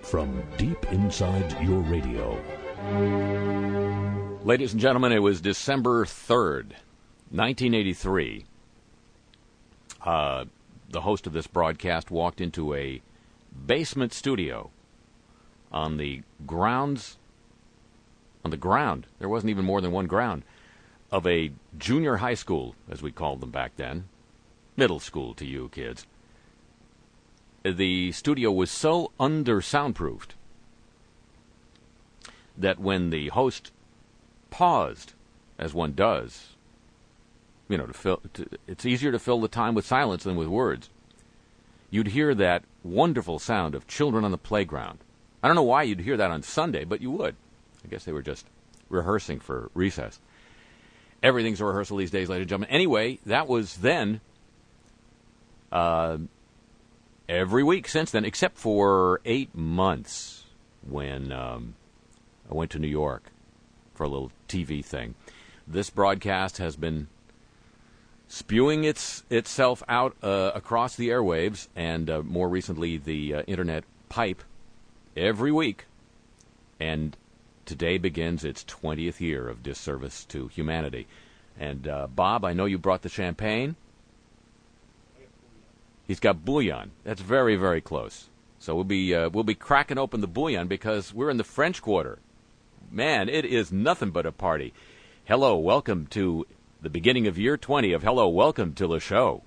from deep inside your radio. Ladies and gentlemen, it was December 3rd, 1983. The host of this broadcast walked into a basement studio on the ground, there wasn't even more than one ground, of a junior high school, as we called them back then. Middle school to you kids. The studio was so under-soundproofed that when the host paused, as one does, you know, it's easier to fill the time with silence than with words, you'd hear that wonderful sound of children on the playground. I don't know why you'd hear that on Sunday, but you would. I guess they were just rehearsing for recess. Everything's a rehearsal these days, ladies and gentlemen. Anyway, that was then. Every week since then, except for 8 months when I went to New York for a little TV thing. This broadcast has been spewing itself out across the airwaves and more recently the internet pipe every week. And today begins its 20th year of disservice to humanity. And Bob, I know you brought the champagne. He's got bouillon. That's very, very close. So we'll be cracking open the bouillon because we're in the French Quarter. Man, it is nothing but a party. Hello, welcome to the beginning of year 20 of Hello, welcome to the show.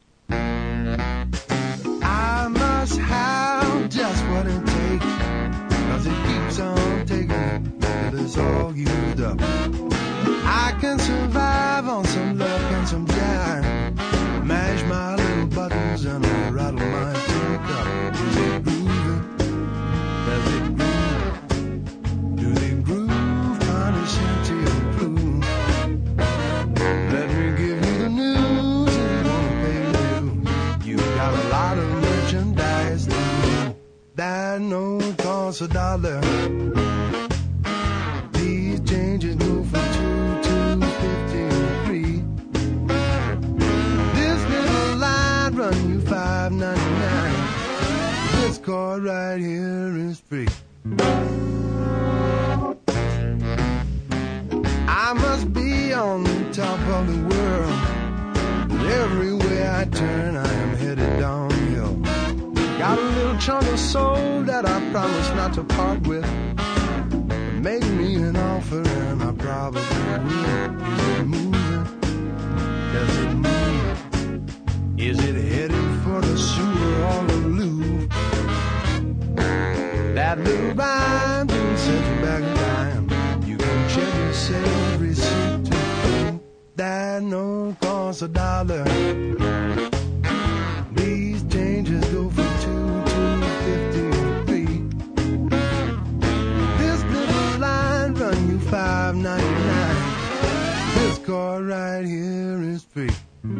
I must have just what it takes, 'cause it keeps on taking till it's all used up. I can survive on some luck and some jive, mash my little buttons and I'll rattle my tin cup. Is it grooving? Does it groove? Do they groove? Condescension prove. Let me give you the news if you want to pay the dues. You got a lot of merchandise that no costs $1. These changes go for $2, $2.50 and $3. This little line run you $5.99. This card right here is free. I must be on the top of the world. Everywhere I turn, I am headed downhill. Got a little chunk of soul that I promise not to part with. Make me an offer and I probably will. Is it moving? Does it move? Is it headed for the sewer or the Louvre? That little rhyme didn't set you back a dime. You can check yourself, receipt to prove that no costs $1. These changes go for $2, $2.50 and $3. This little line run you $5.99. This card right here is free.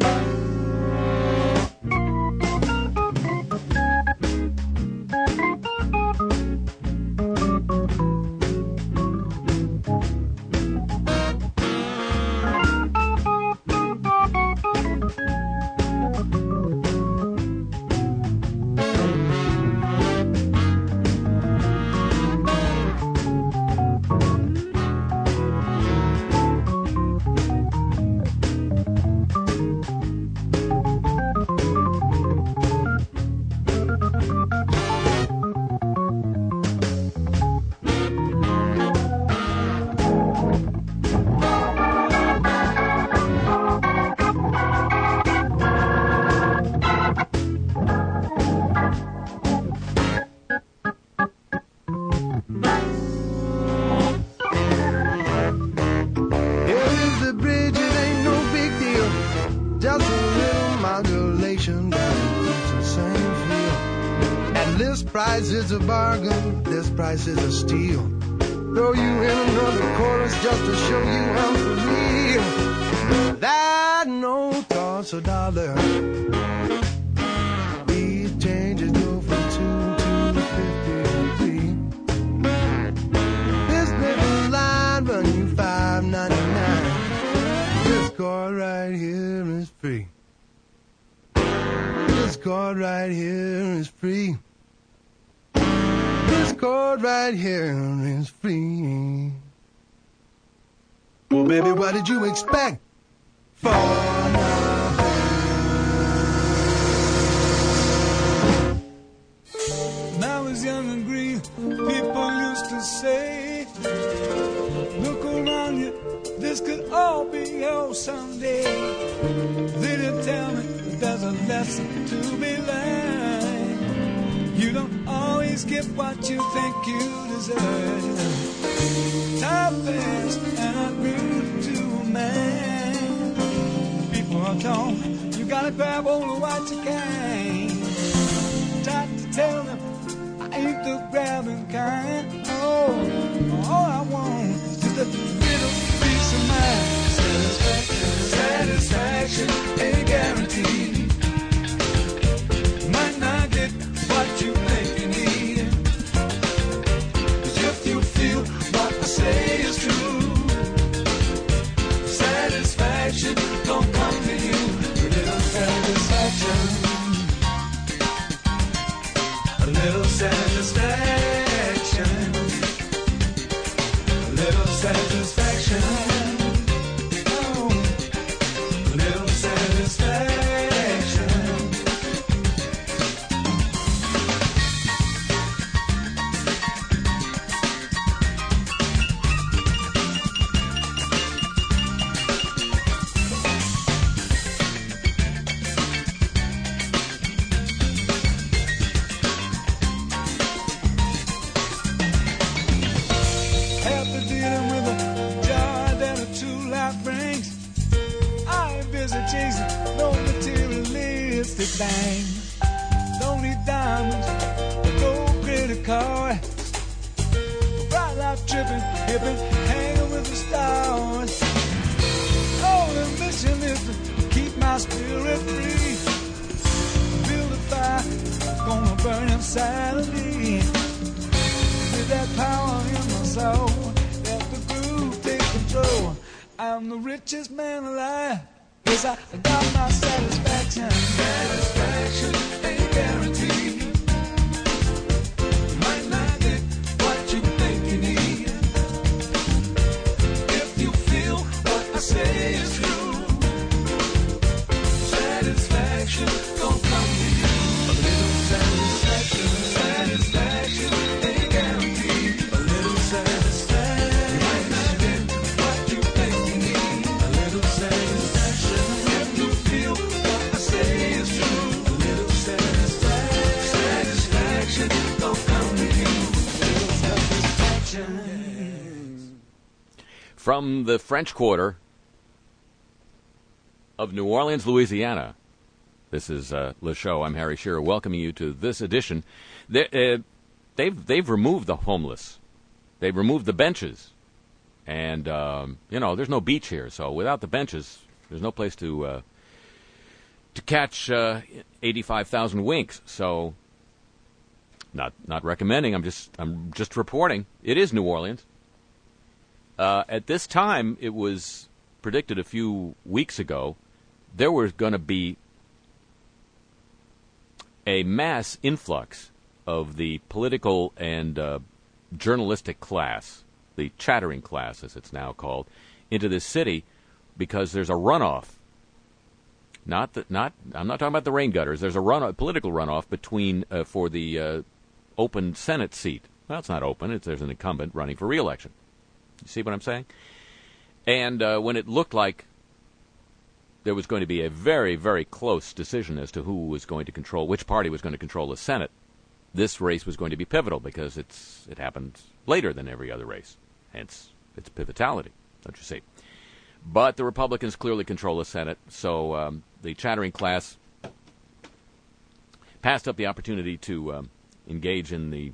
Is a bargain, this price is a steal. Throw you in another chorus just to show you I'm for real. That no costs $1. These changes go for $2, $2.50 and $3. This little line run you $5.99. This card right here is free. This card right here is free. chord right here is free. Well, baby, what did you expect? For nothing. When I was young and green, people used to say, look around you, this could all be yours someday. They didn't tell me that there's a lesson to be learned. You don't always get what you think you deserve. Time passed and I grew to a man. People are told you gotta grab hold of what you can. Tried to tell them I ain't the grabbing kind. Oh, all I want is just a little peace of mind. Satisfaction ain't guaranteed. Might not get what you think you need. But if you feel what I say is true, satisfaction don't come to you. A little satisfaction. A little satisfaction. A little satisfaction. Oh, a little satisfaction. After dealing with a jar that a true life brings, I ain't busy chasing no materialistic things. Don't need diamonds, no credit card. Bright life tripping, hipping, hanging with the stars. Oh, the mission is to keep my spirit free. Build a fire, gonna burn inside of me. With that power in my soul, let the groove take control. I'm the richest man alive, 'cause I got my satisfaction. Satisfaction ain't guaranteed. Might not get what you think you need. If you feel what I say is true, satisfaction don't come to you. A little satisfaction, satisfaction ain't guaranteed. A little satisfaction, might not get what you think you need. A little satisfaction, if you feel what I say is true. A little satisfaction, satisfaction don't come to you. A little satisfaction. From the French Quarter of New Orleans, Louisiana, this is Le Show. I'm Harry Shearer, welcoming you to this edition. They've removed the homeless. They've removed the benches. And, there's no beach here, so without the benches, there's no place to catch 85,000 winks. So, not recommending. I'm just reporting. It is New Orleans. At this time, it was predicted a few weeks ago, there was going to be a mass influx of the political and journalistic class, the chattering class, as it's now called, into this city because there's a runoff. I'm not talking about the rain gutters. There's a political runoff between for the open Senate seat. Well, it's not open. There's an incumbent running for re-election. You see what I'm saying? And when it looked like there was going to be a very, very close decision as to who was going to control, which party was going to control the Senate, this race was going to be pivotal because it happened later than every other race. Hence, its pivotality, don't you see? But the Republicans clearly control the Senate, so the chattering class passed up the opportunity to engage in the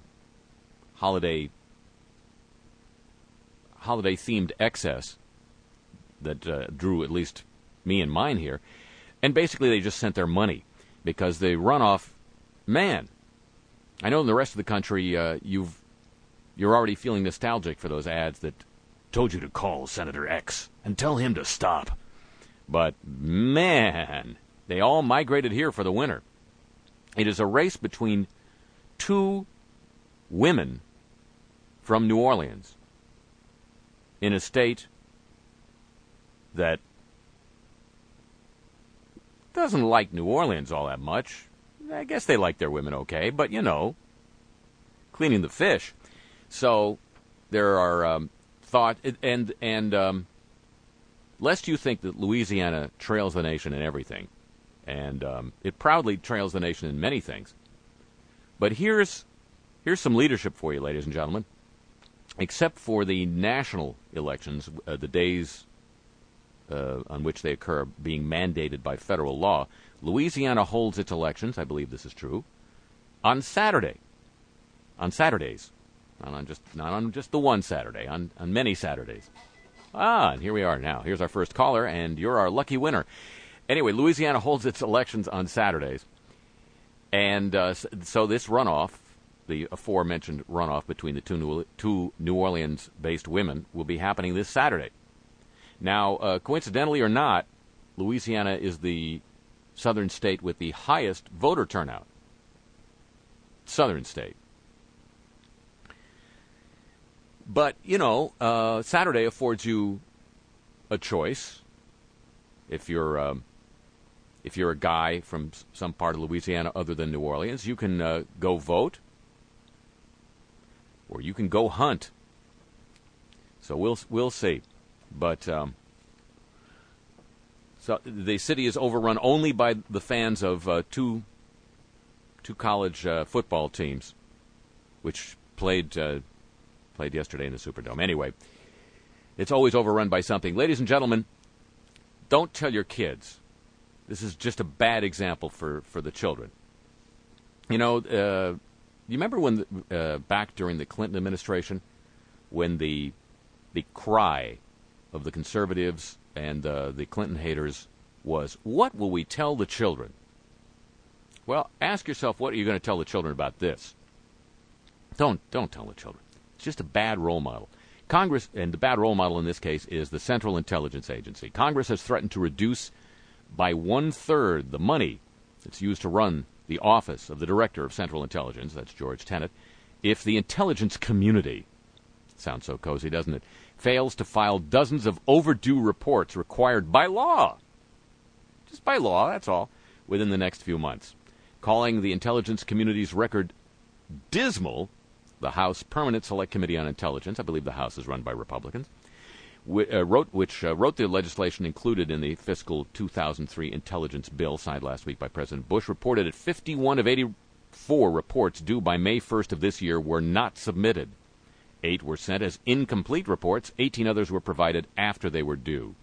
holiday-themed excess that drew at least me and mine here. And basically they just sent their money because the runoff, man, I know in the rest of the country you're already feeling nostalgic for those ads that told you to call Senator X and tell him to stop. But, man, they all migrated here for the winter. It is a race between two women from New Orleans in a state that doesn't like New Orleans all that much. I guess they like their women okay, but, cleaning the fish. So there are thought, and lest you think that Louisiana trails the nation in everything, and it proudly trails the nation in many things, but here's some leadership for you, ladies and gentlemen. Except for the national elections, the days on which they occur being mandated by federal law, Louisiana holds its elections, I believe this is true, on Saturday. On Saturdays. Not on just the one Saturday, on many Saturdays. And here we are now. Here's our first caller, and you're our lucky winner. Anyway, Louisiana holds its elections on Saturdays. And so this runoff, the aforementioned runoff between the two New Orleans-based women, will be happening this Saturday. Now, coincidentally or not, Louisiana is the southern state with the highest voter turnout. Southern state. But, Saturday affords you a choice. If you're a guy from some part of Louisiana other than New Orleans, you can go vote. Or you can go hunt. So we'll see. But so the city is overrun only by the fans of two college football teams, which played yesterday in the Superdome. Anyway, it's always overrun by something. Ladies and gentlemen, don't tell your kids. This is just a bad example for the children. You remember when, back during the Clinton administration, when the cry of the conservatives and the Clinton haters was, what will we tell the children? Well, ask yourself, what are you going to tell the children about this? Don't tell the children. It's just a bad role model. Congress, and the bad role model in this case is the Central Intelligence Agency. Congress has threatened to reduce by 1/3 the money that's used to run the office of the Director of Central Intelligence, that's George Tenet, if the intelligence community, sounds so cozy, doesn't it, fails to file dozens of overdue reports required by law, just by law, that's all, within the next few months. Calling the intelligence community's record dismal, the House Permanent Select Committee on Intelligence, I believe the House is run by Republicans, wrote the legislation included in the fiscal 2003 intelligence bill signed last week by President Bush, reported that 51 of 84 reports due by May 1st of this year were not submitted. 8 were sent as incomplete reports. 18 others were provided after they were due.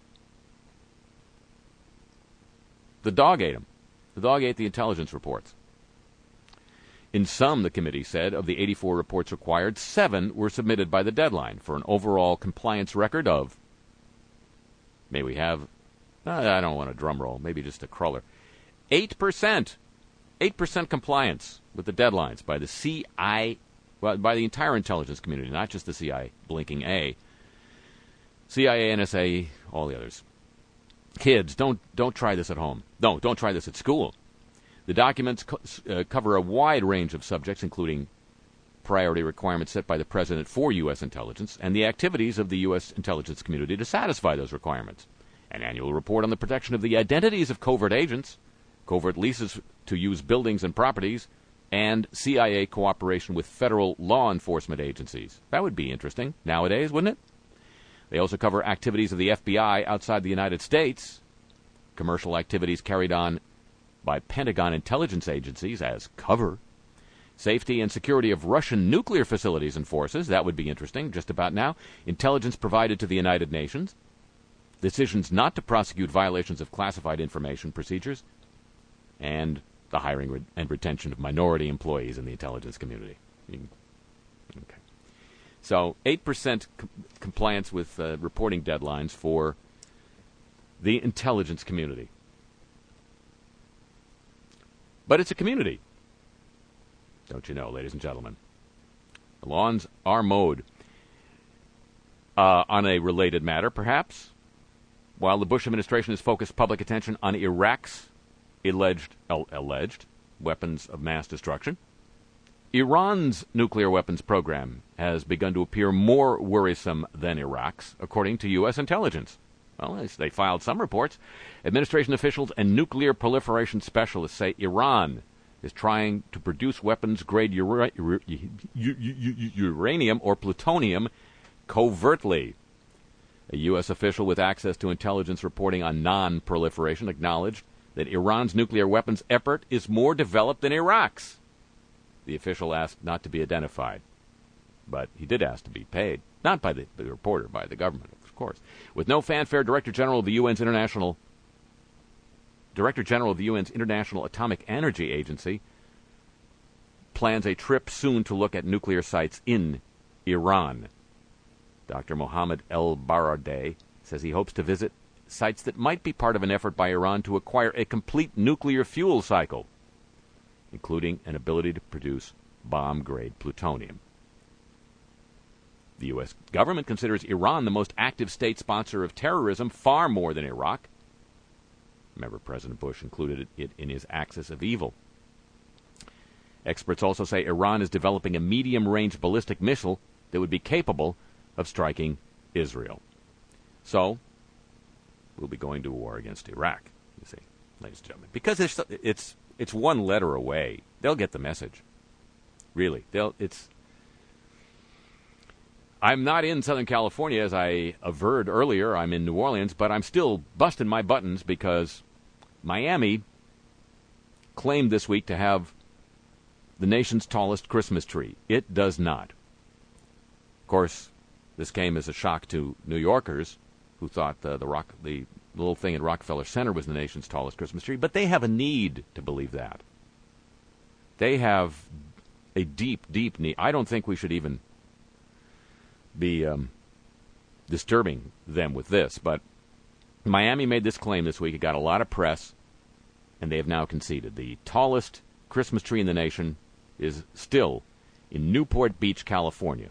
The dog ate them. The dog ate the intelligence reports. In some, the committee said, of the 84 reports required, 7 were submitted by the deadline for an overall compliance record of, may we have, I don't want a drum roll, maybe just a cruller, 8%. 8% compliance with the deadlines by the CIA, well, by the entire intelligence community, not just the CIA, blinking A. CIA, NSA, all the others. Kids, don't try this at home. No, don't try this at school. The documents cover a wide range of subjects, including priority requirements set by the President for U.S. intelligence and the activities of the U.S. intelligence community to satisfy those requirements. An annual report on the protection of the identities of covert agents, covert leases to use buildings and properties, and CIA cooperation with federal law enforcement agencies. That would be interesting nowadays, wouldn't it? They also cover activities of the FBI outside the United States, commercial activities carried on by Pentagon intelligence agencies as cover, safety and security of Russian nuclear facilities and forces, that would be interesting just about now, intelligence provided to the United Nations, decisions not to prosecute violations of classified information procedures, and the hiring and retention of minority employees in the intelligence community. Okay. So 8% compliance with reporting deadlines for the intelligence community. But it's a community, don't you know, ladies and gentlemen. The lawns are mowed. On a related matter, perhaps, while the Bush administration has focused public attention on Iraq's alleged weapons of mass destruction, Iran's nuclear weapons program has begun to appear more worrisome than Iraq's, according to U.S. intelligence. Well, they filed some reports. Administration officials and nuclear proliferation specialists say Iran is trying to produce weapons-grade uranium or plutonium covertly. A U.S. official with access to intelligence reporting on non-proliferation acknowledged that Iran's nuclear weapons effort is more developed than Iraq's. The official asked not to be identified, but he did ask to be paid. Not by the reporter, by the government, of course. With no fanfare, Director General of the UN's International Atomic Energy Agency plans a trip soon to look at nuclear sites in Iran. Dr. Mohammed El-Baradei says he hopes to visit sites that might be part of an effort by Iran to acquire a complete nuclear fuel cycle, including an ability to produce bomb-grade plutonium. The U.S. government considers Iran the most active state sponsor of terrorism, far more than Iraq. Remember, President Bush included it in his axis of evil. Experts also say Iran is developing a medium-range ballistic missile that would be capable of striking Israel. So, we'll be going to war against Iraq, you see, ladies and gentlemen. Because it's one letter away. They'll get the message. Really. I'm not in Southern California, as I averred earlier. I'm in New Orleans, but I'm still busting my buttons because Miami claimed this week to have the nation's tallest Christmas tree. It does not. Of course, this came as a shock to New Yorkers who thought the little thing at Rockefeller Center was the nation's tallest Christmas tree, but they have a need to believe that. They have a deep, deep need. I don't think we should even be disturbing them with this, but Miami made this claim this week. It got a lot of press, and they have now conceded. The tallest Christmas tree in the nation is still in Newport Beach, California.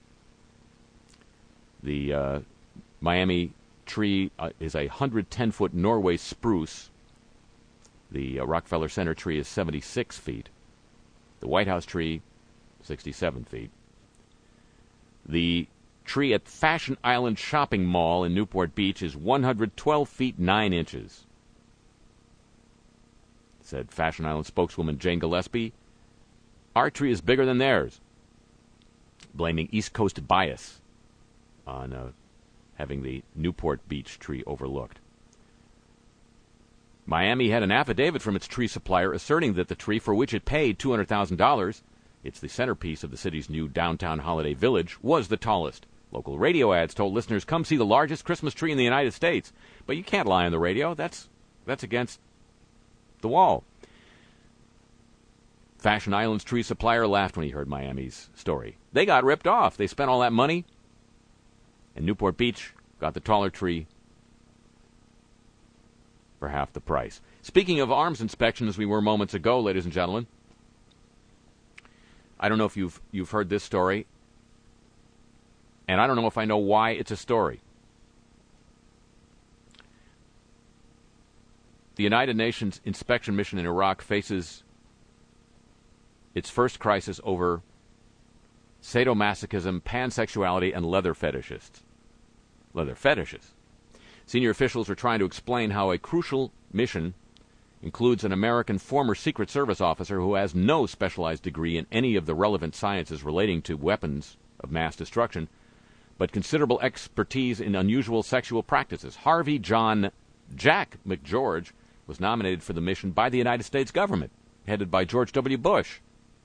The Miami tree is a 110-foot Norway spruce. The Rockefeller Center tree is 76 feet. The White House tree, 67 feet. The tree at Fashion Island Shopping Mall in Newport Beach is 112 feet 9 inches. Said Fashion Island spokeswoman Jane Gillespie, our tree is bigger than theirs, blaming East Coast bias on having the Newport Beach tree overlooked. Miami had an affidavit from its tree supplier asserting that the tree, for which it paid $200,000, it's the centerpiece of the city's new downtown holiday village, was the tallest. Local radio ads told listeners, come see the largest Christmas tree in the United States. But you can't lie on the radio. That's against the wall. Fashion Island's tree supplier laughed when he heard Miami's story. They got ripped off. They spent all that money, and Newport Beach got the taller tree for half the price. Speaking of arms inspection, as we were moments ago, ladies and gentlemen, I don't know if you've heard this story, and I don't know if I know why it's a story. The United Nations inspection mission in Iraq faces its first crisis over sadomasochism, pansexuality, and leather fetishists. Leather fetishes. Senior officials are trying to explain how a crucial mission includes an American former Secret Service officer who has no specialized degree in any of the relevant sciences relating to weapons of mass destruction, but considerable expertise in unusual sexual practices. Harvey John Jack McGeorge was nominated for the mission by the United States government, headed by George W. Bush.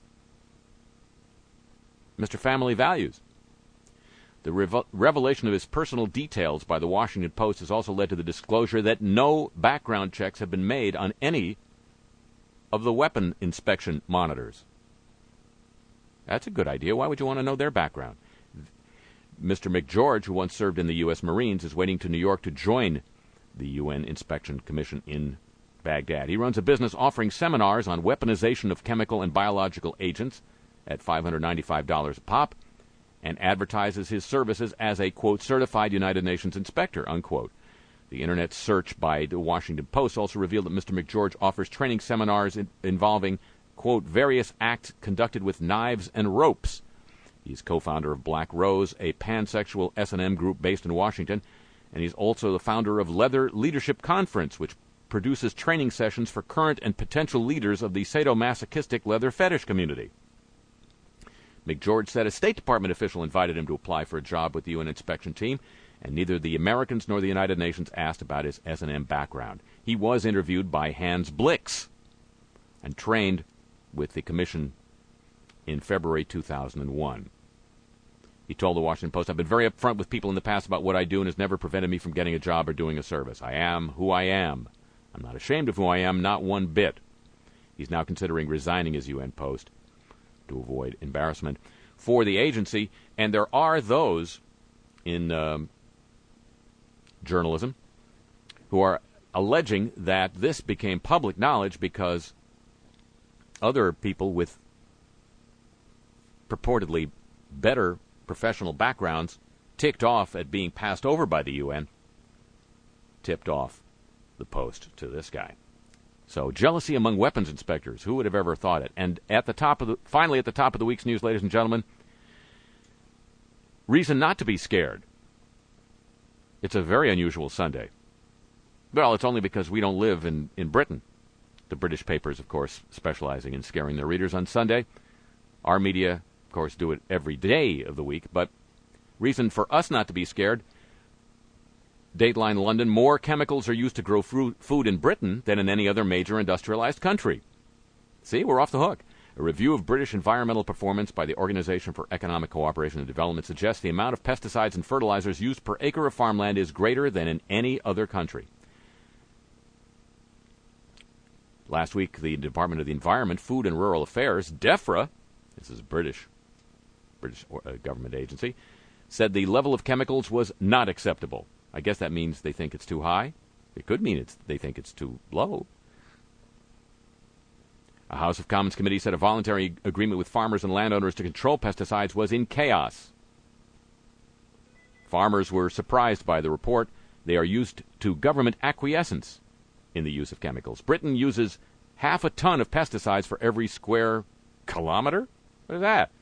Mr. Family Values. The revelation of his personal details by the Washington Post has also led to the disclosure that no background checks have been made on any of the weapon inspection monitors. That's a good idea. Why would you want to know their background? Mr. McGeorge, who once served in the U.S. Marines, is waiting to New York to join the UN Inspection Commission in Baghdad. He runs a business offering seminars on weaponization of chemical and biological agents at $595 a pop, and advertises his services as a, quote, certified United Nations inspector, unquote. The Internet search by the Washington Post also revealed that Mr. McGeorge offers training seminars involving, quote, various acts conducted with knives and ropes, He's co-founder of Black Rose, a pansexual S&M group based in Washington, and he's also the founder of Leather Leadership Conference, which produces training sessions for current and potential leaders of the sadomasochistic leather fetish community. McGeorge said a State Department official invited him to apply for a job with the UN inspection team, and neither the Americans nor the United Nations asked about his S&M background. He was interviewed by Hans Blix and trained with the commission in February 2001. He told the Washington Post, "I've been very upfront with people in the past about what I do and has never prevented me from getting a job or doing a service. I am who I am. I'm not ashamed of who I am, not one bit." He's now considering resigning his UN post to avoid embarrassment for the agency. And there are those in journalism who are alleging that this became public knowledge because other people with purportedly better professional backgrounds ticked off at being passed over by the UN tipped off the post to this guy. So jealousy among weapons inspectors, who would have ever thought it? And finally at the top of the week's news, ladies and gentlemen, reason not to be scared. It's a very unusual Sunday. Well, it's only because we don't live in Britain. The British papers, of course, specializing in scaring their readers on Sunday. Our media, of course, do it every day of the week. But reason for us not to be scared. Dateline London, more chemicals are used to grow food in Britain than in any other major industrialized country. See, we're off the hook. A review of British environmental performance by the Organization for Economic Cooperation and Development suggests the amount of pesticides and fertilizers used per acre of farmland is greater than in any other country. Last week, the Department of the Environment, Food and Rural Affairs, DEFRA, this is a British government agency, said the level of chemicals was not acceptable. I guess that means they think it's too high. It could mean they think it's too low. A House of Commons committee said a voluntary agreement with farmers and landowners to control pesticides was in chaos. Farmers were surprised by the report. They are used to government acquiescence in the use of chemicals. Britain uses 0.5 ton of pesticides for every square kilometer? What is that?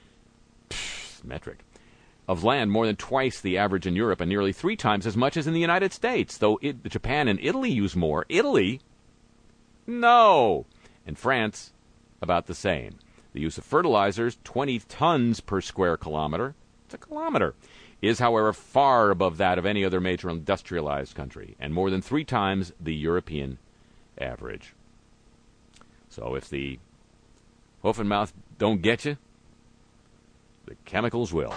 Metric. Of land, more than twice the average in Europe and nearly 3 times as much as in the United States. Though Japan and Italy use more. Italy? No. And France, about the same. The use of fertilizers, 20 tons per square kilometer. It's a kilometer. Is, however, far above that of any other major industrialized country, and more than 3 times the European average. So if the hoof and mouth don't get you, the chemicals will.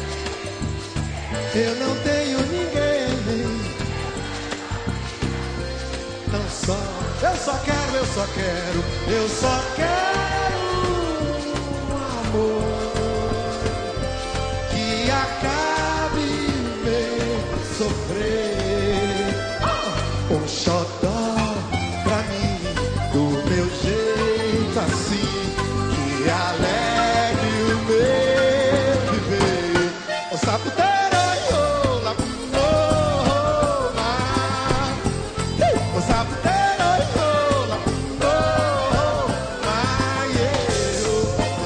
Eu não tenho ninguém, coração. Eu só quero, eu só quero, eu só quero um amor que acabe meu sofrer. Um xodó pra mim, do meu jeito assim, que alegre o meu viver. O saputeiro, o saputeiro, o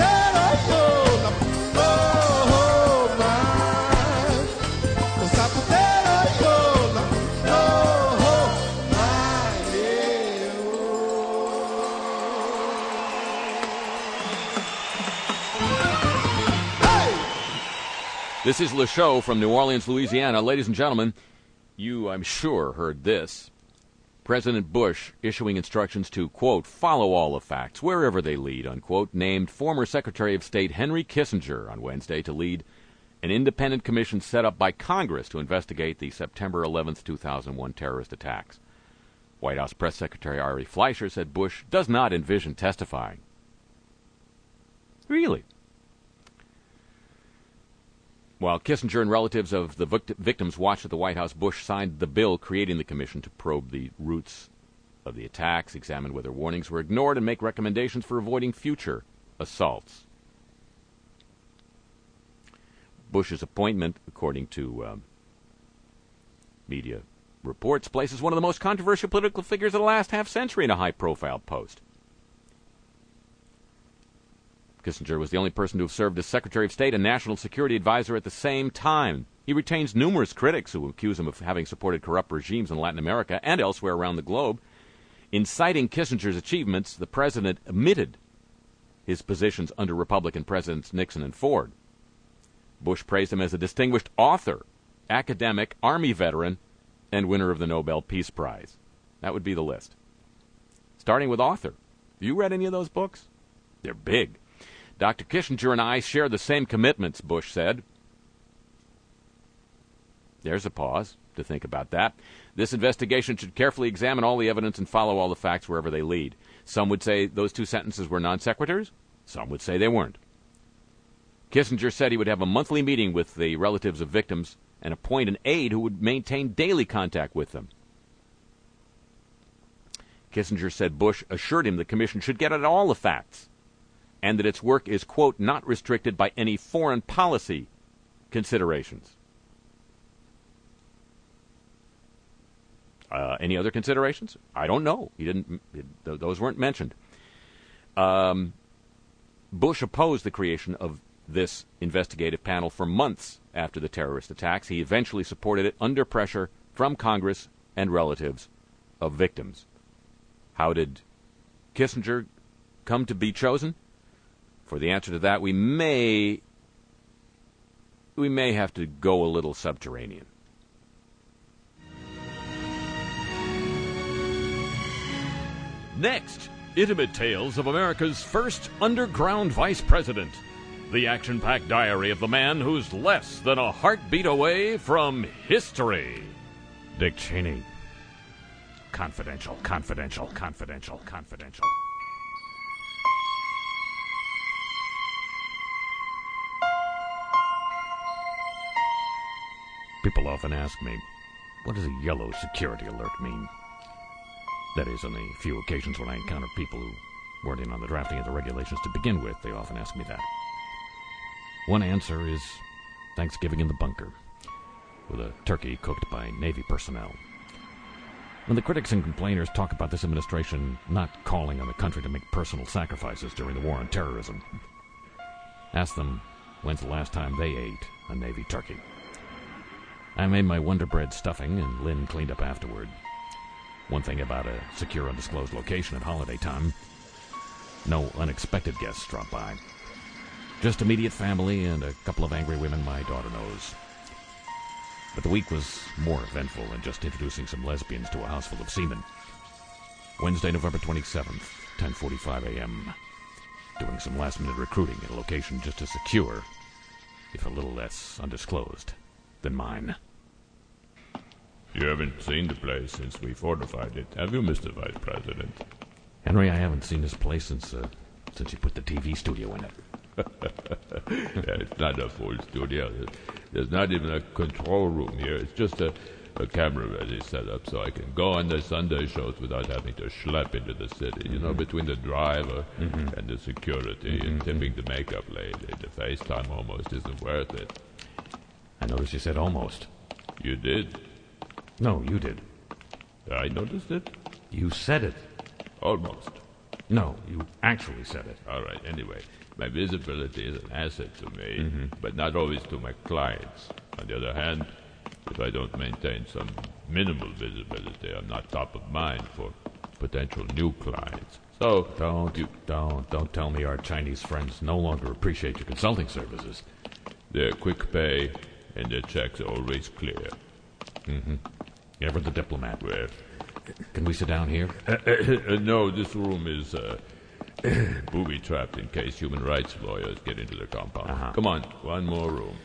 This is Le Show from New Orleans, Louisiana. Ladies and gentlemen, you, I'm sure, heard this. President Bush issuing instructions to, quote, follow all the facts, wherever they lead, unquote, named former Secretary of State Henry Kissinger on Wednesday to lead an independent commission set up by Congress to investigate the September 11, 2001 terrorist attacks. White House Press Secretary Ari Fleischer said Bush does not envision testifying. Really? While Kissinger and relatives of the victims watched at the White House, Bush signed the bill creating the commission to probe the roots of the attacks, examine whether warnings were ignored, and make recommendations for avoiding future assaults. Bush's appointment, according to media reports, places one of the most controversial political figures of the last half-century in a high-profile post. Kissinger was the only person to have served as Secretary of State and National Security Advisor at the same time. He retains numerous critics who accuse him of having supported corrupt regimes in Latin America and elsewhere around the globe. In citing Kissinger's achievements, the president omitted his positions under Republican Presidents Nixon and Ford. Bush praised him as a distinguished author, academic, Army veteran, and winner of the Nobel Peace Prize. That would be the list. Starting with author. Have you read any of those books? They're big. Dr. Kissinger and I share the same commitments, Bush said. There's a pause to think about that. This investigation should carefully examine all the evidence and follow all the facts wherever they lead. Some would say those two sentences were non sequiturs. Some would say they weren't. Kissinger said he would have a monthly meeting with the relatives of victims and appoint an aide who would maintain daily contact with them. Kissinger said Bush assured him the commission should get at all the facts and that its work is, quote, not restricted by any foreign policy considerations. Any other considerations? I don't know. Those weren't mentioned. Bush opposed the creation of this investigative panel for months after the terrorist attacks. He eventually supported it under pressure from Congress and relatives of victims. How did Kissinger come to be chosen? For the answer to that, we may have to go a little subterranean. Next, intimate tales of America's first underground vice president. The action-packed diary of the man who's less than a heartbeat away from history. Dick Cheney. Confidential, confidential, confidential, confidential. People often ask me, what does a yellow security alert mean? That is, on the few occasions when I encounter people who weren't in on the drafting of the regulations to begin with, they often ask me that. One answer is Thanksgiving in the bunker, with a turkey cooked by Navy personnel. When the critics and complainers talk about this administration not calling on the country to make personal sacrifices during the war on terrorism, ask them when's the last time they ate a Navy turkey. I made my Wonder Bread stuffing, and Lynn cleaned up afterward. One thing about a secure, undisclosed location at holiday time, no unexpected guests drop by. Just immediate family and a couple of angry women my daughter knows. But the week was more eventful than just introducing some lesbians to a house full of seamen. Wednesday, November 27th, 10:45 a.m. Doing some last-minute recruiting at a location just as secure, if a little less undisclosed, than mine. You haven't seen the place since we fortified it, have you, Mr. Vice President? Henry, I haven't seen this place since you put the TV studio in it. Yeah, it's not a full studio. There's not even a control room here. It's just a camera-ready setup so I can go on the Sunday shows without having to schlep into the city. You know, between the driver and the security and tipping the makeup lady, the FaceTime almost isn't worth it. I noticed you said almost. You did? No, you did. I noticed it? You said it. Almost. No, you actually said it. All right, anyway. My visibility is an asset to me, but not always to my clients. On the other hand, if I don't maintain some minimal visibility, I'm not top of mind for potential new clients. So Don't tell me our Chinese friends no longer appreciate your consulting services. they're quick pay and their checks are always clear. Ever the diplomat. Well, Can we sit down here? no, this room is booby-trapped in case human rights lawyers get into the compound. Come on, one more room.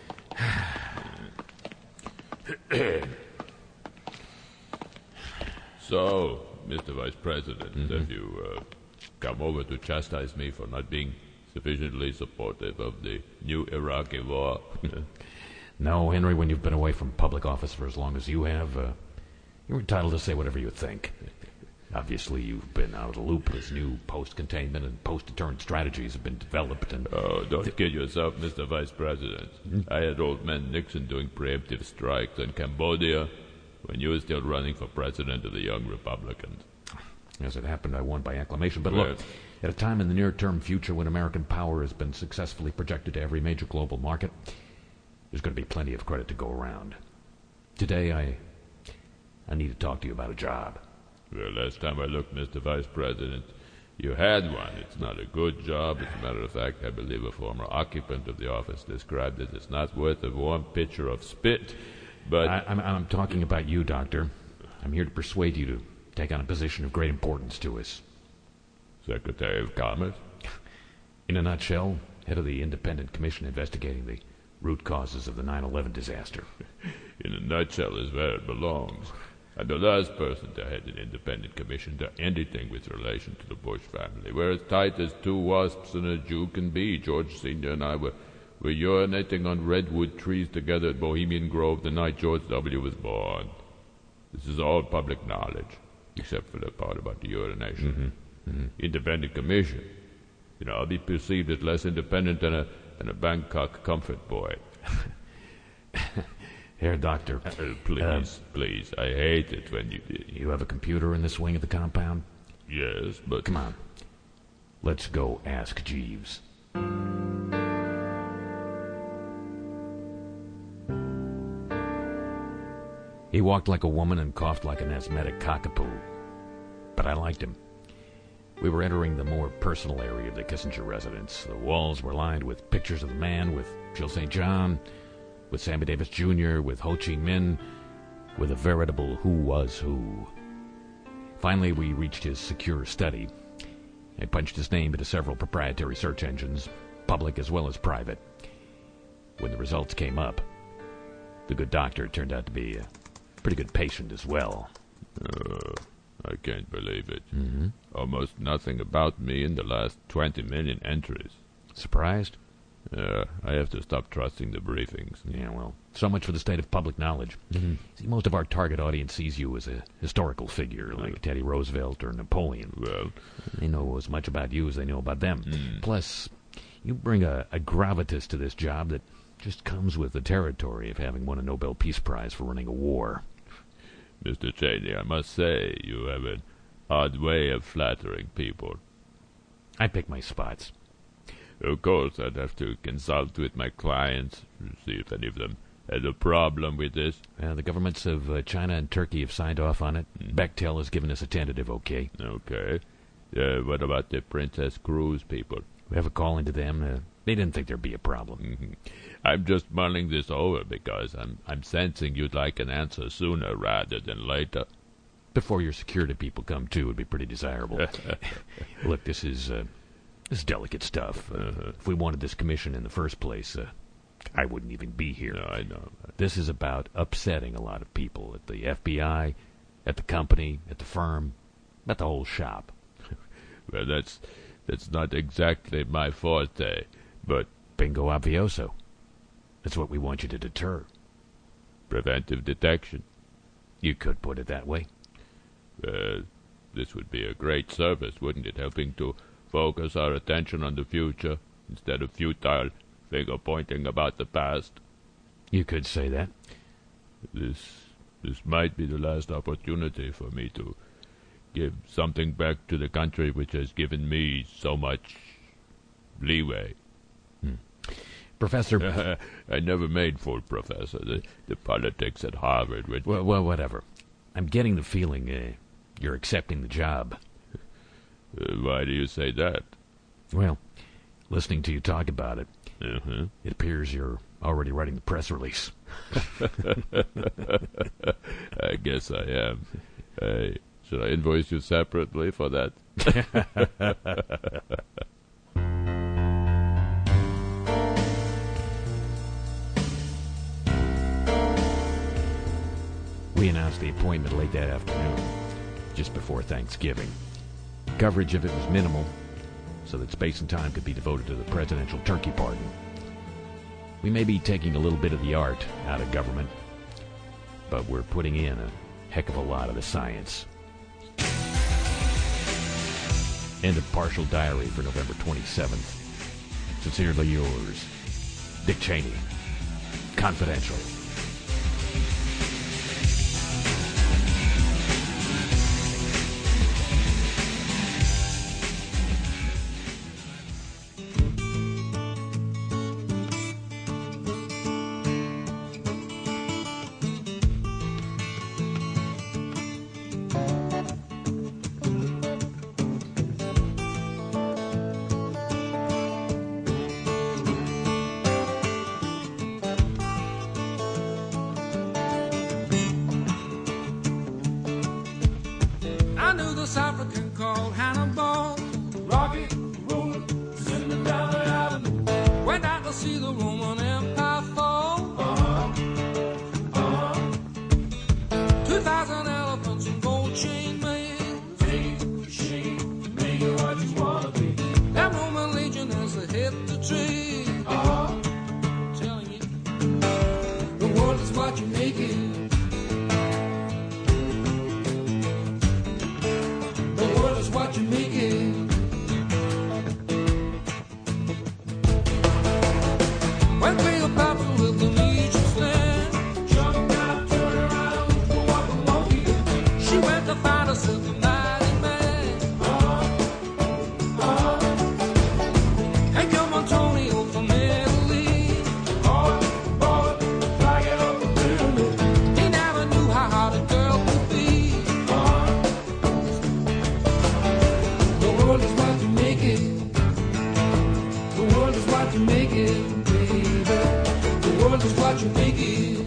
So, Mr. Vice President, have you come over to chastise me for not being sufficiently supportive of the new Iraqi war? No, Henry, when you've been away from public office for as long as you have, you're entitled to say whatever you think. Obviously, you've been out of the loop as new post-containment and post-deterrent strategies have been developed and... Oh, don't kid yourself, Mr. Vice President. I had old man Nixon doing preemptive strikes in Cambodia when you were still running for president of the Young Republicans. As it happened, I won by acclamation. But look, at a time in the near-term future when American power has been successfully projected to every major global market, there's going to be plenty of credit to go around. Today, I need to talk to you about a job. Well, last time I looked, Mr. Vice President, you had one. It's not a good job. As a matter of fact, I believe a former occupant of the office described it as not worth a warm pitcher of spit. But I'm talking about you, Doctor. I'm here to persuade you to take on a position of great importance to us. Secretary of Commerce? In a nutshell, head of the independent commission investigating the root causes of the 9/11 disaster. In a nutshell is where it belongs. I'm the last person to head an independent commission to anything with relation to the Bush family. We're as tight as two wasps and a Jew can be. George Sr. and I were urinating on redwood trees together at Bohemian Grove the night George W. was born. This is all public knowledge, except for the part about the urination. Independent commission. You know, I'll be perceived as less independent than a Bangkok comfort boy. Here, Doctor. Please, I hate it when you... You have a computer in this wing of the compound? Yes, but... Come on. Let's go ask Jeeves. He walked like a woman and coughed like an asthmatic cockapoo. But I liked him. We were entering the more personal area of the Kissinger residence. The walls were lined with pictures of the man, with Jill St. John, with Sammy Davis Jr., with Ho Chi Minh, with a veritable who was who. Finally, we reached his secure study. I punched his name into several proprietary search engines, public as well as private. When the results came up, the good doctor turned out to be a pretty good patient as well. I can't believe it. Almost nothing about me in the last 20 million entries. Surprised? I have to stop trusting the briefings. Yeah, well, so much for the state of public knowledge. See, most of our target audience sees you as a historical figure, like Teddy Roosevelt or Napoleon. Well, they know as much about you as they know about them. Plus, you bring a gravitas to this job that just comes with the territory of having won a Nobel Peace Prize for running a war. Mr. Cheney, I must say, you have an odd way of flattering people. I pick my spots. Of course, I'd have to consult with my clients to see if any of them had a problem with this. The governments of China and Turkey have signed off on it. Bechtel has given us a tentative okay. Okay. What about the Princess Cruise people? We have a call into them. They didn't think there'd be a problem. I'm just mulling this over because I'm sensing you'd like an answer sooner rather than later. Before your security people come, too, would be pretty desirable. Look, this is delicate stuff. If we wanted this commission in the first place, I wouldn't even be here. No, I know. This is about upsetting a lot of people at the FBI, at the company, at the firm, at the whole shop. Well, that's not exactly my forte, but Bingo obvioso. That's what we want you to deter. preventive detection. You could put it that way. This would be a great service, wouldn't it? Helping to focus our attention on the future instead of futile finger-pointing about the past. You could say that. This might be the last opportunity for me to give something back to the country which has given me so much leeway. Professor... I never made full professor. The politics at Harvard. Which well, whatever. I'm getting the feeling you're accepting the job. Why do you say that? Well, listening to you talk about it, Uh-huh. it appears you're already writing the press release. I guess I am. Should I invoice you separately for that? We announced the appointment late that afternoon, just before Thanksgiving. Coverage of it was minimal, so that space and time could be devoted to the presidential turkey pardon. We may be taking a little bit of the art out of government, but we're putting in a heck of a lot of the science. End of partial diary for November 27th. Sincerely yours, Dick Cheney. Confidential. I knew this African called Hannibal. Rocky Road, sending down the avenue. Went out to see the Roman Empire fall. 2,000 elephants and gold chain mail. Chain mail, what you wanna be? That Roman legion has a hit to trade. I'm telling you, the world is what you make it. What you make it. When Cleopatra with the Egypt's land, jumped out, turned around, walk a monkey. She went to find herself a mighty man. And come Antonio from Italy. Boy, flag it up the pyramid. He never knew how hard a girl could be. The world is what you make it. The world is what you make it, baby. The world is what you make it.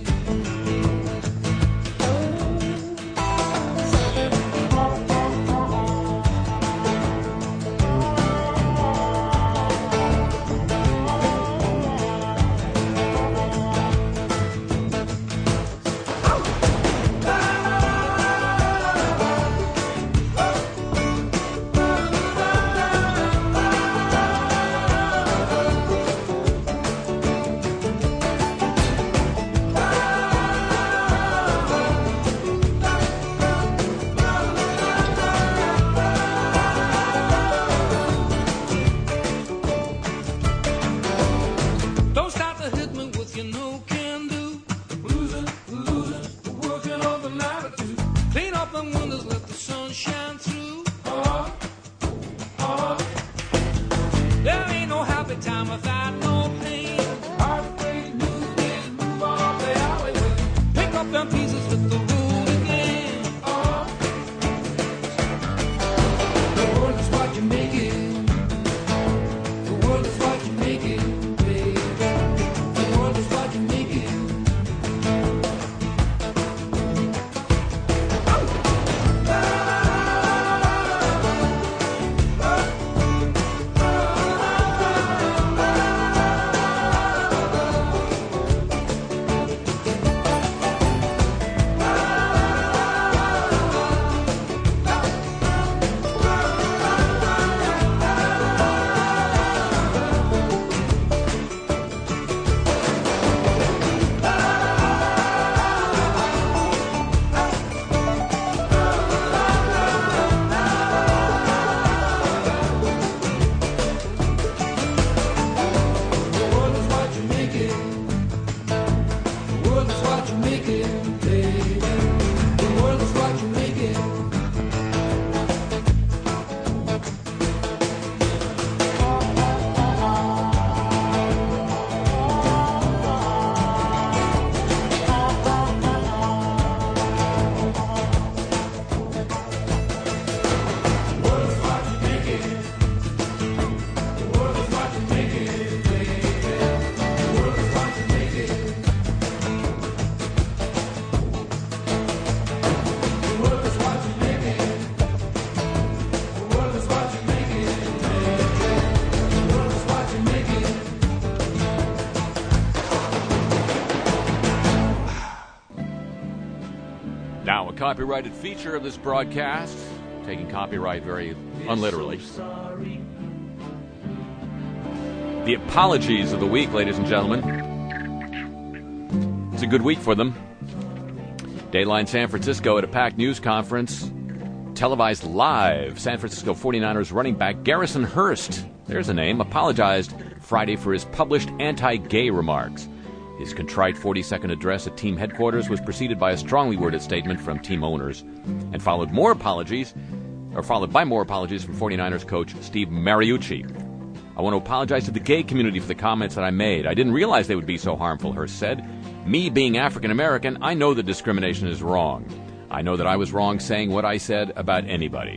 Now, a copyrighted feature of this broadcast, taking copyright very unliterally. The apologies of the week, ladies and gentlemen. It's a good week for them. Dateline San Francisco at a packed news conference, televised live. San Francisco 49ers running back Garrison Hearst, there's a name, apologized Friday for his published anti-gay remarks. His contrite 40-second address at team headquarters was preceded by a strongly worded statement from team owners and followed by more apologies from 49ers coach Steve Mariucci. I want to apologize to the gay community for the comments that I made. I didn't realize they would be so harmful, Hearst said. Me being African American, I know that discrimination is wrong. I know that I was wrong saying what I said about anybody.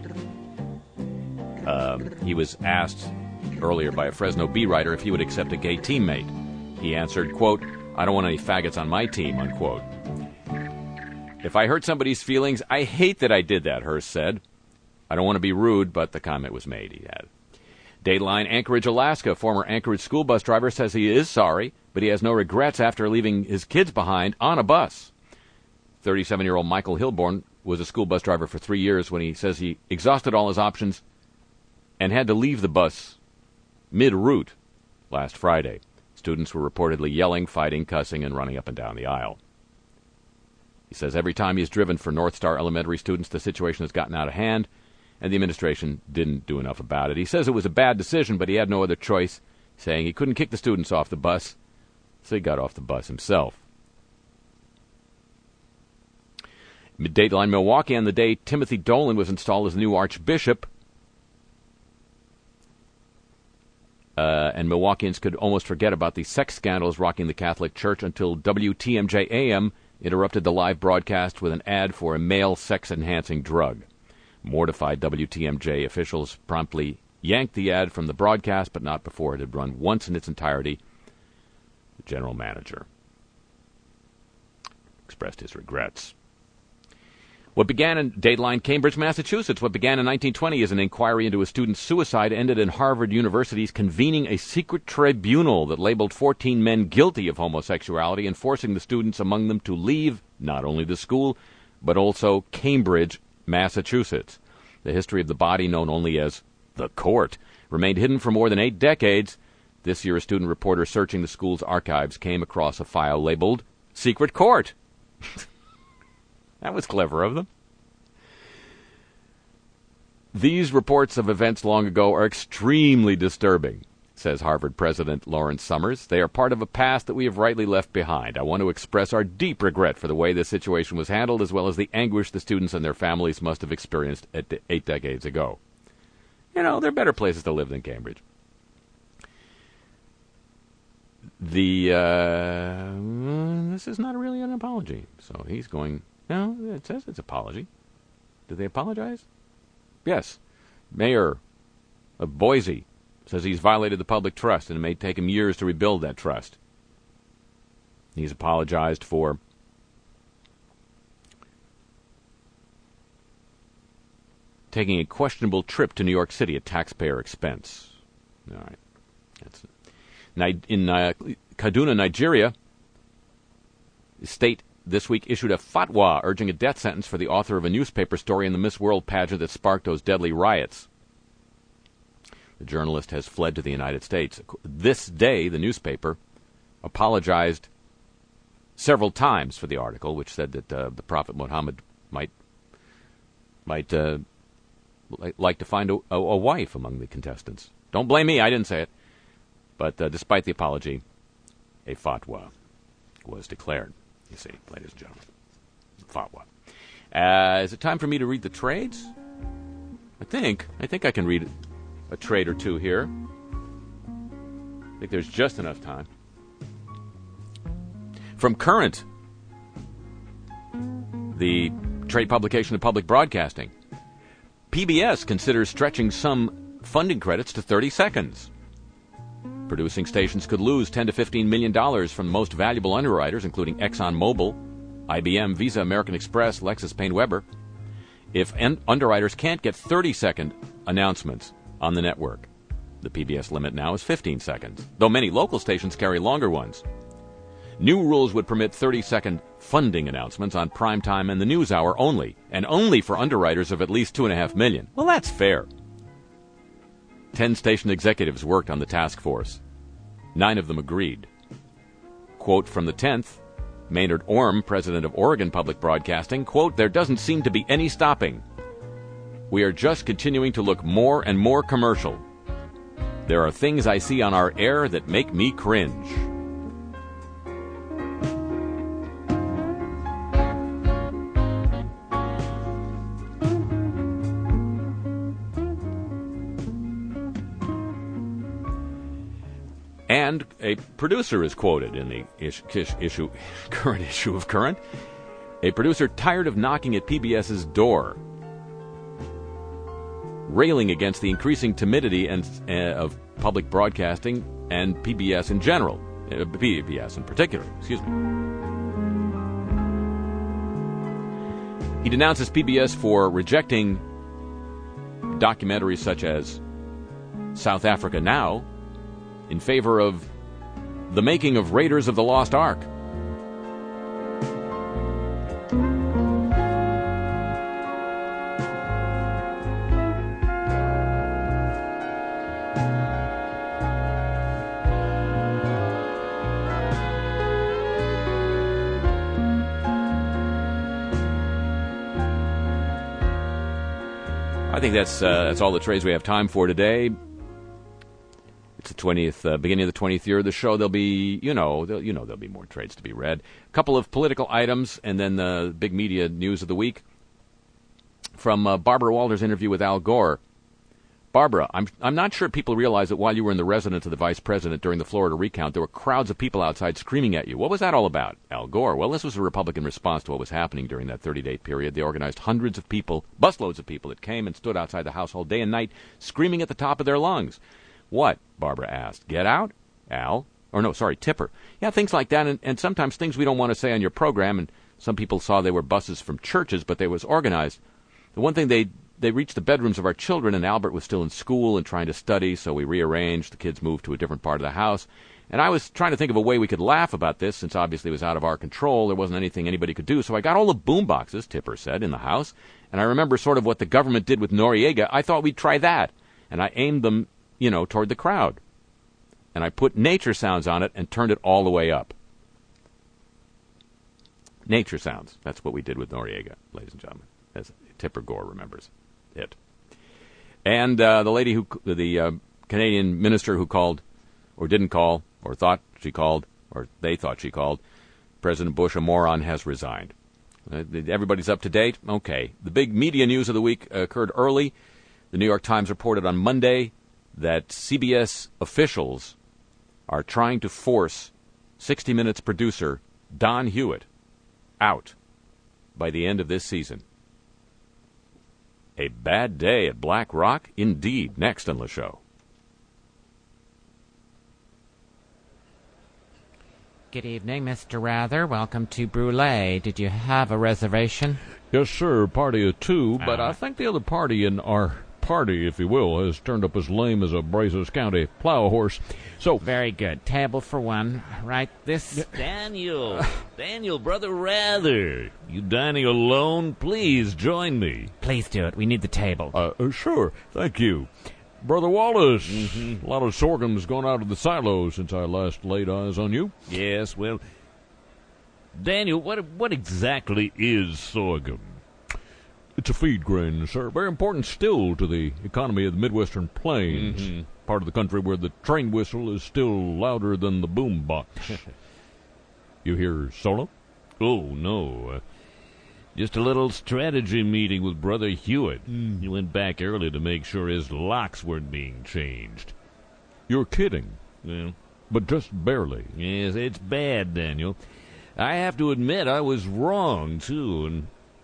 He was asked earlier by a Fresno Bee writer if he would accept a gay teammate. He answered, quote, I don't want any faggots on my team, unquote. If I hurt somebody's feelings, I hate that I did that, Hearst said. I don't want to be rude, but the comment was made, he added. Dateline Anchorage, Alaska. Former Anchorage school bus driver says he is sorry, but he has no regrets after leaving his kids behind on a bus. 37-year-old Michael Hilborn was a school bus driver for 3 years when he says he exhausted all his options and had to leave the bus mid-route last Friday. Students were reportedly yelling, fighting, cussing, and running up and down the aisle. He says every time he's driven for North Star Elementary students, the situation has gotten out of hand, and the administration didn't do enough about it. He says it was a bad decision, but he had no other choice, saying he couldn't kick the students off the bus, so he got off the bus himself. Dateline Milwaukee, on the day Timothy Dolan was installed as the new archbishop, and Milwaukeeans could almost forget about the sex scandals rocking the Catholic Church until WTMJ AM interrupted the live broadcast with an ad for a male sex-enhancing drug. Mortified WTMJ officials promptly yanked the ad from the broadcast, but not before it had run once in its entirety. The general manager expressed his regrets. What began in Dateline, Cambridge, Massachusetts, what began in 1920 as an inquiry into a student's suicide ended in Harvard University's convening a secret tribunal that labeled 14 men guilty of homosexuality and forcing the students among them to leave not only the school, but also Cambridge, Massachusetts. The history of the body, known only as the court, remained hidden for more than 8 decades. This year, a student reporter searching the school's archives came across a file labeled Secret Court. That was clever of them. These reports of events long ago are extremely disturbing, says Harvard President Lawrence Summers. They are part of a past that we have rightly left behind. I want to express our deep regret for the way this situation was handled, as well as the anguish the students and their families must have experienced 8 decades ago. You know, there are better places to live than Cambridge. This is not really an apology. So he's going, no, it says it's apology. Did they apologize? Yes. Mayor of Boise says he's violated the public trust and it may take him years to rebuild that trust. He's apologized for taking a questionable trip to New York City at taxpayer expense. All right. That's it. In Kaduna, Nigeria, the state this week issued a fatwa urging a death sentence for the author of a newspaper story in the Miss World pageant that sparked those deadly riots. The journalist has fled to the United States. This day, the newspaper apologized several times for the article, which said that the Prophet Muhammad might like to find a wife among the contestants. Don't blame me, I didn't say it. But despite the apology, a fatwa was declared. You see, ladies and gentlemen, fatwa. Is it time for me to read the trades? I think I can read a trade or two here. I think there's just enough time. From Current, the trade publication of public broadcasting, PBS considers stretching some funding credits to 30 seconds. Producing stations could lose $10 to $15 million from most valuable underwriters, including ExxonMobil, IBM, Visa, American Express, Lexus, Payne Weber, if underwriters can't get 30-second announcements on the network. The PBS limit now is 15 seconds, though many local stations carry longer ones. New rules would permit 30-second funding announcements on primetime and the news hour only, and only for underwriters of at least $2.5 million. Well, that's fair. 10 station executives worked on the task force. 9 of them agreed. Quote from the 10th, Maynard Orm, president of Oregon Public Broadcasting, quote, "There doesn't seem to be any stopping. We are just continuing to look more and more commercial. There are things I see on our air that make me cringe." And a producer is quoted in the current issue of Current. A producer tired of knocking at PBS's door, railing against the increasing timidity of public broadcasting and PBS in general, PBS in particular, excuse me. He denounces PBS for rejecting documentaries such as South Africa Now in favor of the making of Raiders of the Lost Ark. I think that's all the trades we have time for today. It's the 20th, beginning of the 20th year of the show. There'll be, there'll be more trades to be read. A couple of political items, and then the big media news of the week from Barbara Walters' interview with Al Gore. Barbara, I'm not sure people realize that while you were in the residence of the vice president during the Florida recount, there were crowds of people outside screaming at you. What was that all about? Al Gore. Well, this was a Republican response to what was happening during that 30-day period. They organized hundreds of people, busloads of people that came and stood outside the House all day and night, screaming at the top of their lungs. What? Barbara asked. Get out? Al? Or no, sorry, Tipper. Yeah, things like that, and sometimes things we don't want to say on your program, and some people saw they were buses from churches, but they was organized. The one thing they reached the bedrooms of our children, and Albert was still in school and trying to study, so we rearranged. The kids moved to a different part of the house. And I was trying to think of a way we could laugh about this, since obviously it was out of our control. There wasn't anything anybody could do. So I got all the boom boxes, Tipper said, in the house. And I remember sort of what the government did with Noriega. I thought we'd try that. And I aimed them, toward the crowd. And I put nature sounds on it and turned it all the way up. Nature sounds. That's what we did with Noriega, ladies and gentlemen, as Tipper Gore remembers it. And the lady the Canadian minister who called, or didn't call, or thought she called, or they thought she called, President Bush a moron, has resigned. Everybody's up to date? Okay. The big media news of the week occurred early. The New York Times reported on Monday that CBS officials are trying to force 60 Minutes producer Don Hewitt out by the end of this season. A bad day at Black Rock? Indeed. Next on the show. Good evening, Mr. Rather. Welcome to Brule. Did you have a reservation? Yes, sir. Party of two, but I think the other party in our party, if you will, has turned up as lame as a Brazos County plow horse. So very good. Table for one. Right this. Daniel, brother Rather. You dining alone? Please join me. Please do it. We need the table. Sure. Thank you. Brother Wallace, a lot of sorghum's gone out of the silo since I last laid eyes on you. Yes, well, Daniel, what exactly is sorghum? It's a feed grain, sir. Very important still to the economy of the Midwestern Plains, part of the country where the train whistle is still louder than the boom box. You hear solo? Oh, no. Just a little strategy meeting with Brother Hewitt. He went back early to make sure his locks weren't being changed. You're kidding. Well, but just barely. Yes, it's bad, Daniel. I have to admit I was wrong, too, and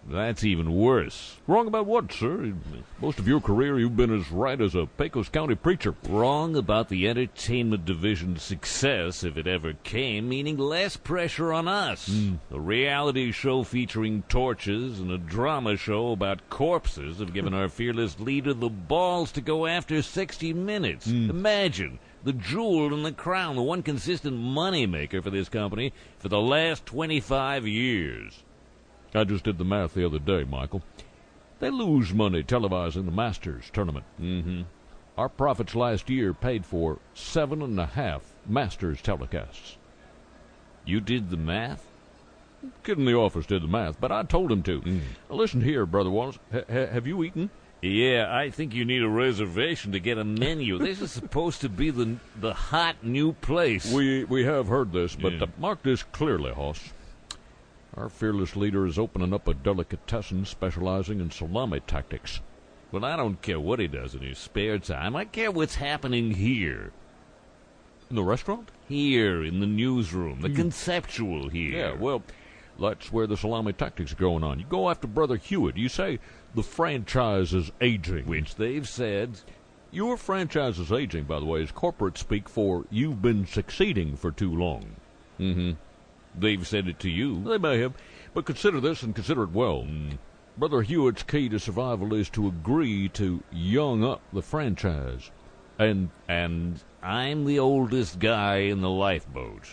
That's even worse. Wrong about what, sir? Most of your career you've been as right as a Pecos County preacher. Wrong about the entertainment division's success, if it ever came, meaning less pressure on us. A reality show featuring torches and a drama show about corpses have given our fearless leader the balls to go after 60 Minutes. Imagine the jewel in the crown, the one consistent moneymaker for this company for the last 25 years. I just did the math the other day, Michael. They lose money televising the Masters tournament. Our profits last year paid for 7.5 Masters telecasts. You did the math? Kid in the office did the math, but I told him to. Now listen here, Brother Wallace. Have you eaten? Yeah, I think you need a reservation to get a menu. This is supposed to be the hot new place. We have heard this, but mark this clearly, Hoss. Our fearless leader is opening up a delicatessen specializing in salami tactics. Well, I don't care what he does in his spare time. I care what's happening here. In the restaurant? Here, in the newsroom. The conceptual here. Yeah, well, that's where the salami tactics are going on. You go after Brother Hewitt. You say the franchise is aging. Which they've said. Your franchise is aging, by the way, is corporate speak for you've been succeeding for too long. They've said it to you. They may have, but consider this and consider it well. Brother Hewitt's key to survival is to agree to young up the franchise. And I'm the oldest guy in the lifeboat.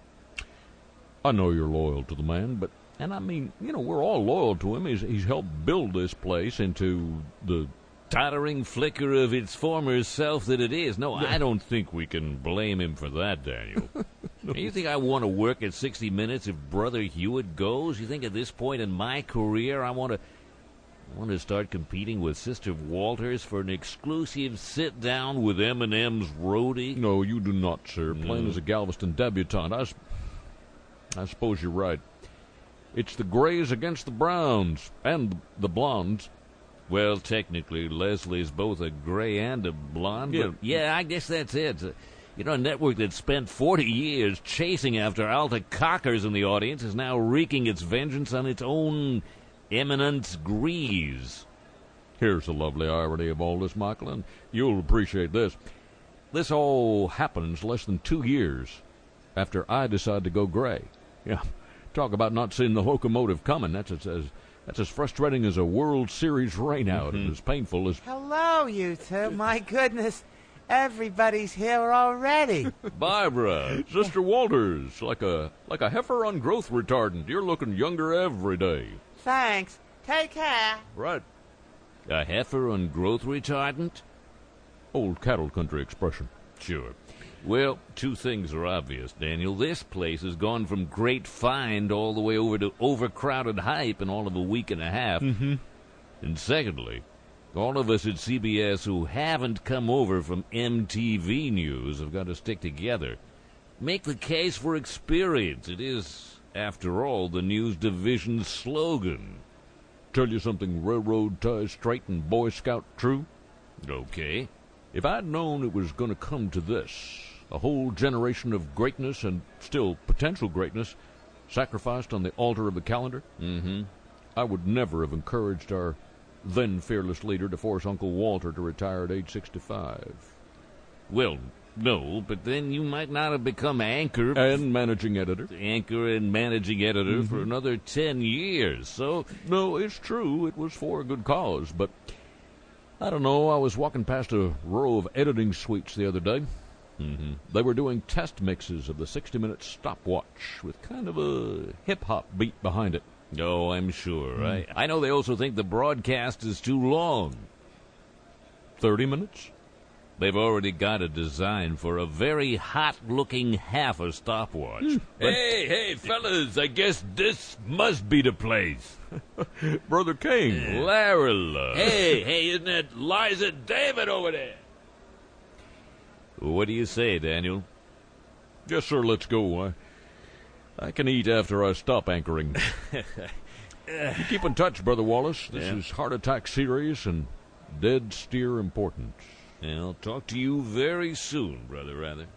I know you're loyal to the man, but, and I mean, we're all loyal to him. He's helped build this place into the tottering flicker of its former self that it is. No, I don't think we can blame him for that, Daniel. You think I want to work at 60 Minutes if Brother Hewitt goes? You think at this point in my career I want to start competing with Sister Walters for an exclusive sit-down with Eminem's roadie? No, you do not, sir. Plain as a Galveston debutante. I suppose you're right. It's the Grays against the Browns and the Blondes. Well, technically, Leslie's both a gray and a blonde. Yeah, but yeah, I guess that's it. A network that spent 40 years chasing after alta cockers in the audience is now wreaking its vengeance on its own eminent grease. Here's the lovely irony of all this, Michael, and you'll appreciate this. This all happens less than 2 years after I decide to go gray. Yeah, talk about not seeing the locomotive coming. That's as frustrating as a World Series rainout and as painful as... Hello, you two. My goodness. Everybody's here already. Barbara. Sister Walters, like a heifer on growth retardant. You're looking younger every day. Thanks. Take care. Right. A heifer on growth retardant? Old cattle country expression. Sure. Well, two things are obvious, Daniel. This place has gone from great find all the way over to overcrowded hype in all of a week and a half. And secondly, all of us at CBS who haven't come over from MTV News have got to stick together. Make the case for experience. It is, after all, the news division's slogan. Tell you something railroad ties straight and Boy Scout true? Okay. If I'd known it was going to come to this, a whole generation of greatness and still potential greatness sacrificed on the altar of the calendar, I would never have encouraged our then fearless leader to force Uncle Walter to retire at age 65. Well, no, but then you might not have become anchor and managing editor. Anchor and managing editor for another 10 years, so... No, it's true, it was for a good cause, but I don't know, I was walking past a row of editing suites the other day. They were doing test mixes of the 60-minute stopwatch with kind of a hip-hop beat behind it. Oh, I'm sure. I know they also think the broadcast is too long. 30 minutes? They've already got a design for a very hot-looking half a stopwatch. Hey, fellas, I guess this must be the place. Brother King. Larry. Hey, isn't that Liza David over there? What do you say, Daniel? Yes, sir, let's go. I can eat after I stop anchoring. You keep in touch, Brother Wallace. This is Heart Attack serious and dead steer important. I'll talk to you very soon, Brother Rather.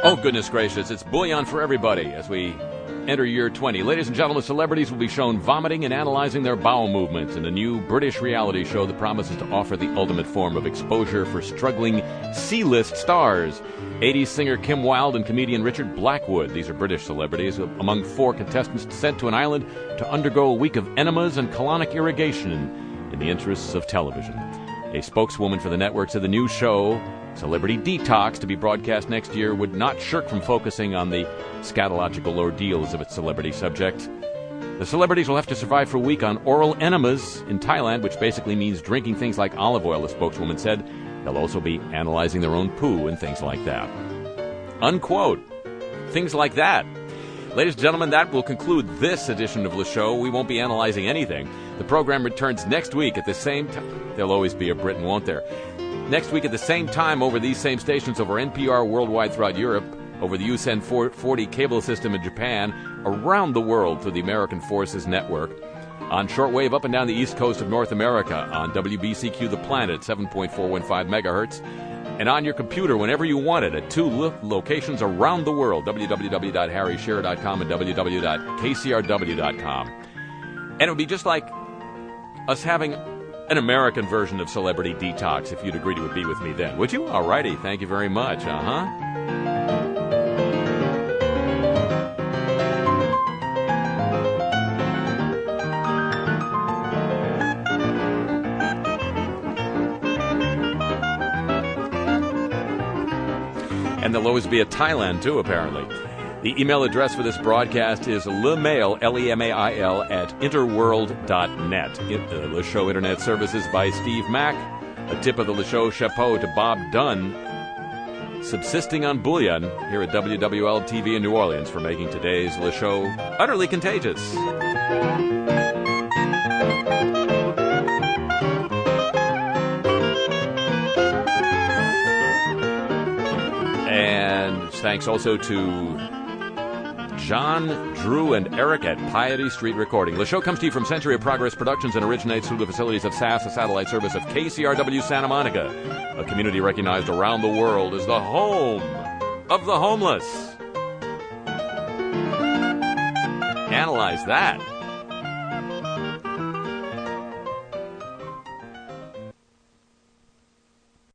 Oh, goodness gracious, it's bouillon for everybody as we enter year 20. Ladies and gentlemen, celebrities will be shown vomiting and analyzing their bowel movements in a new British reality show that promises to offer the ultimate form of exposure for struggling C-list stars. 80s singer Kim Wilde and comedian Richard Blackwood. These are British celebrities, among 4 contestants sent to an island to undergo a week of enemas and colonic irrigation in the interests of television. A spokeswoman for the network said the new show, Celebrity Detox, to be broadcast next year, would not shirk from focusing on the scatological ordeals of its celebrity subject. The celebrities will have to survive for a week on oral enemas in Thailand, which basically means drinking things like olive oil, the spokeswoman said. They'll also be analyzing their own poo and things like that. Unquote. Things like that. Ladies and gentlemen, that will conclude this edition of the show. We won't be analyzing anything. The program returns next week at the same time. There'll always be a Britain, won't there? Next week at the same time over these same stations, over NPR worldwide throughout Europe, over the USEN 40 cable system in Japan, around the world through the American Forces Network, on shortwave up and down the east coast of North America, on WBCQ The Planet, 7.415 megahertz, and on your computer whenever you want it at 2 locations around the world, www.harryshearer.com and www.kcrw.com. And it would be just like us having an American version of Celebrity Detox, if you'd agree to be with me then. Would you? All righty. Thank you very much. And there'll always be a Thailand, too, apparently. The email address for this broadcast is lemail, Lemail, at interworld.net. Le Show Internet Services by Steve Mack. A tip of the Le Show chapeau to Bob Dunn, subsisting on bouillon here at WWL-TV in New Orleans, for making today's Le Show utterly contagious. And thanks also to John, Drew, and Eric at Piety Street Recording. The show comes to you from Century of Progress Productions and originates through the facilities of SAS, a satellite service of KCRW Santa Monica, a community recognized around the world as the home of the homeless. Analyze that.